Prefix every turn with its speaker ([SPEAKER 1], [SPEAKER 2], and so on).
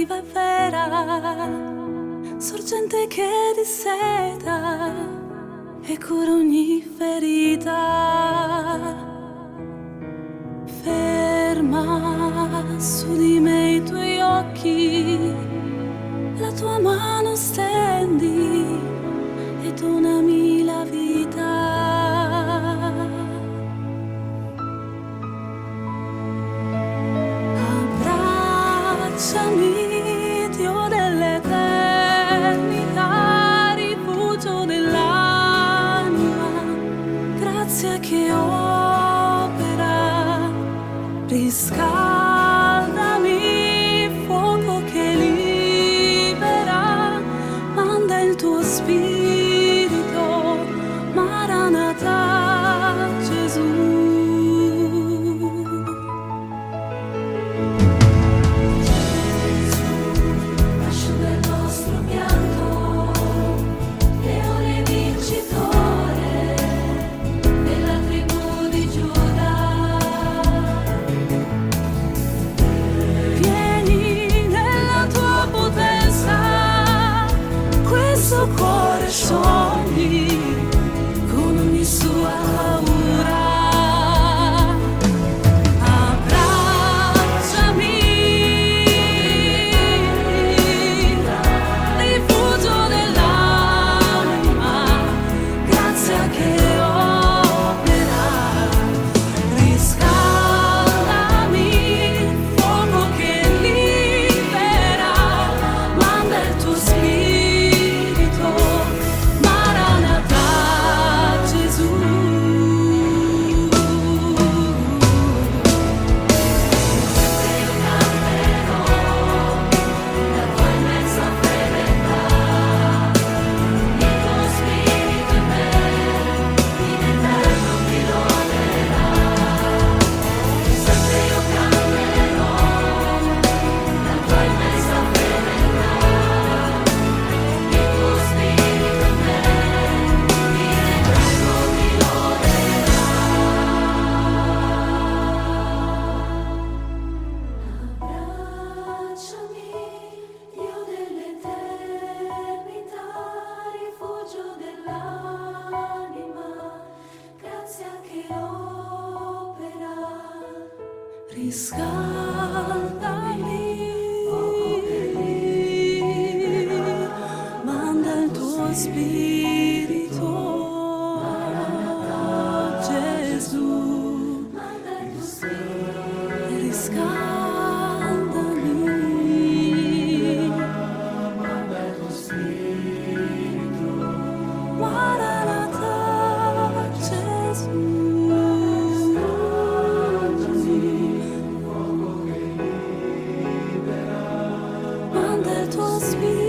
[SPEAKER 1] viva e vera, sorgente che disseta e cura ogni ferita. Ferma su di me i tuoi occhi, la tua mano stendi e donami la vita. Abbracciami, Dio dell'eternità, rifugio dell'anima, grazia che opera, riscaldami, fuoco che libera, manda il tuo spirito, Maranatha, Gesù. Cuore sciogli con ogni sua paura. Abbracciami, rifugio dell'anima, grazia che opera, riscaldami, fuoco che libera, manda il tuo spirito. Riscaldami, manda il tuo spirito, Gesù, riscaldami, manda il tuo spirito, Maranatha, Gesù. Manda il tuo spirito.